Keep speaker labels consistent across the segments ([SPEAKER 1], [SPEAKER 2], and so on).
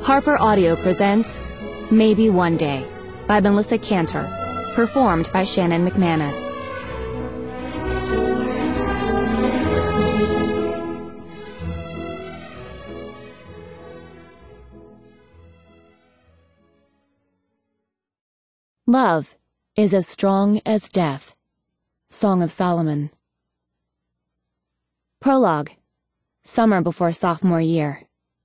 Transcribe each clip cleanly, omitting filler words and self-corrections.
[SPEAKER 1] Harper Audio presents Maybe One Day by Melissa Cantor, performed by Shannon McManus. Love is as strong as death. Song of Solomon. Prologue. Summer before sophomore year.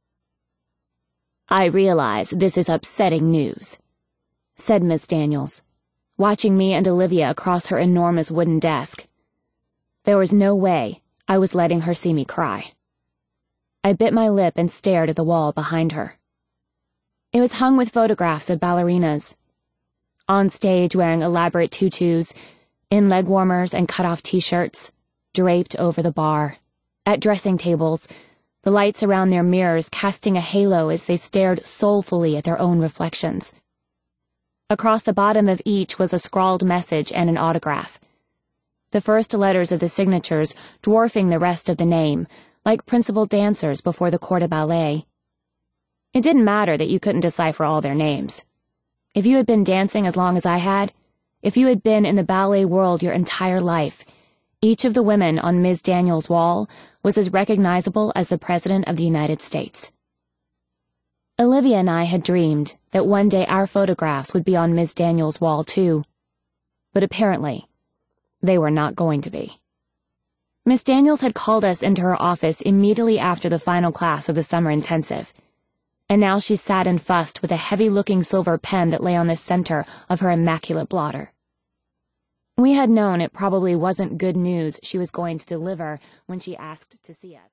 [SPEAKER 1] "I realize this is upsetting news," said Miss Daniels, watching me and Olivia across her enormous wooden desk. There was no way I was letting her see me cry. I bit my lip and stared at the wall behind her. It was hung with photographs of ballerinas, on stage wearing elaborate tutus, in leg warmers and cut-off t-shirts, draped over the bar, at dressing tables, the lights around their mirrors casting a halo as they stared soulfully at their own reflections. Across the bottom of each was a scrawled message and an autograph, the first letters of the signatures dwarfing the rest of the name, like principal dancers before the corps de ballet. It didn't matter that you couldn't decipher all their names. If you had been dancing as long as I had, if you had been in the ballet world your entire life, each of the women on Ms. Daniels' wall was as recognizable as the President of the United States. Olivia and I had dreamed that one day our photographs would be on Ms. Daniels' wall too, but apparently they were not going to be. Miss Daniels had called us into her office immediately after the final class of the summer intensive, and now she sat and fussed with a heavy-looking silver pen that lay on the center of her immaculate blotter. We had known it probably wasn't good news she was going to deliver when she asked to see us.